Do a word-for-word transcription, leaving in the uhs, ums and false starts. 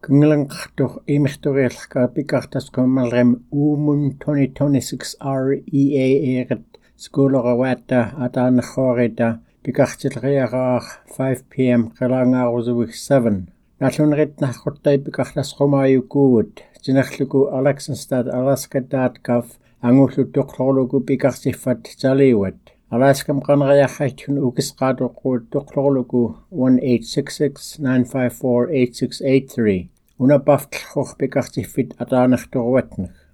Kungalanqartuq imirturialqa pikartasqummalrem uumun twenty twenty-six R E A eeqat skuuloravaata ataanerruarita pikartilriaraaq five p m qelaangaarusuwik seven nallunritnarruttai pikartasqumaayukuut tinerluku Alexanstad alaska.gov angullu toqlorluku pikarsiffat taliuat Alaskam qanariarraitun ukisqaatoqquut toqlorluku one eight six six nine five four eight six eight three unapaftllruq pikarsiffit ataanertoruatnek